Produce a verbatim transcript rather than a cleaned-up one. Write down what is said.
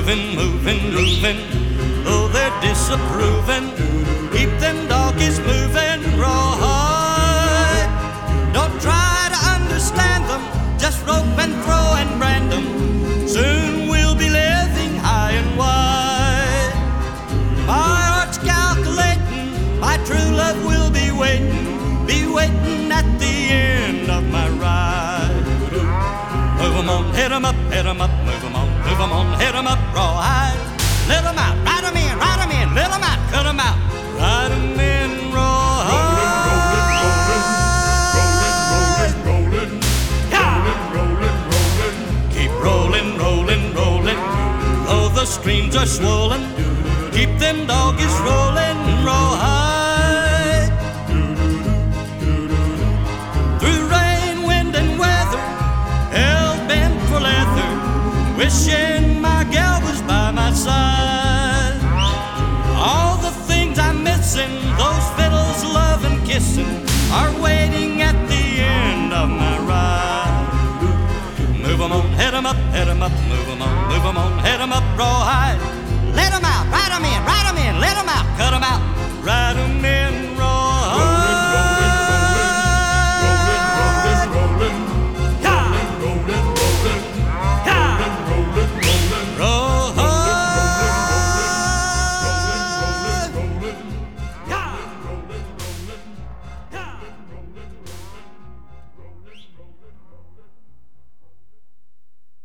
moving, moving, moving. Though they're disapproving, keep them doggies moving rawhide. Don't try to understand them, just rope and throw and brand them. Soon we'll be living high and wide. My heart's calculating, my true love will be waiting, be waiting at the end of my ride. Move 'em on, hit 'em up, hit 'em up, move 'em on, move 'em on, hit 'em up, rawhide. Let 'em out, ride 'em in, ride 'em in, let 'em out, cut 'em out, ride 'em in, rawhide. Keep rolling, rolling, rolling, though the streams are swollen, keep them doggies rolling, rawhide. Through rain, wind, and weather, hell bent for leather, wishing my gal was by my side. All the things I'm missing, those fiddles, love and kissing, are waiting at the end of my ride. Move 'em on, hit 'em up, hit 'em up, move 'em on, move 'em on, hit 'em up, rawhide. Let 'em out, ride 'em in, ride 'em in, let 'em out, cut 'em out.